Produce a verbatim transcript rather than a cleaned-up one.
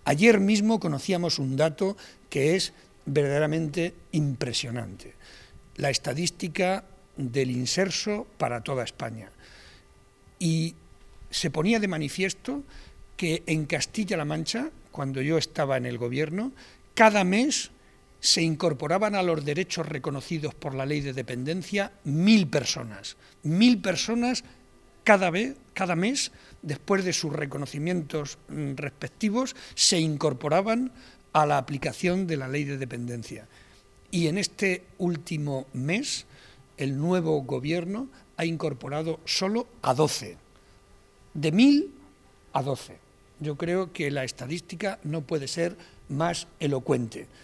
Ayer mismo conocíamos un dato que es verdaderamente impresionante. La estadística del inserso para toda España. Y se ponía de manifiesto que en Castilla-La Mancha, cuando yo estaba en el gobierno, cada mes se incorporaban a los derechos reconocidos por la ley de dependencia mil personas. Mil personas cada vez, cada mes, después de sus reconocimientos respectivos, se incorporaban a la aplicación de la ley de dependencia. Y en este último mes, el nuevo gobierno ha incorporado solo a doce, de mil a doce. Yo creo que la estadística no puede ser más elocuente.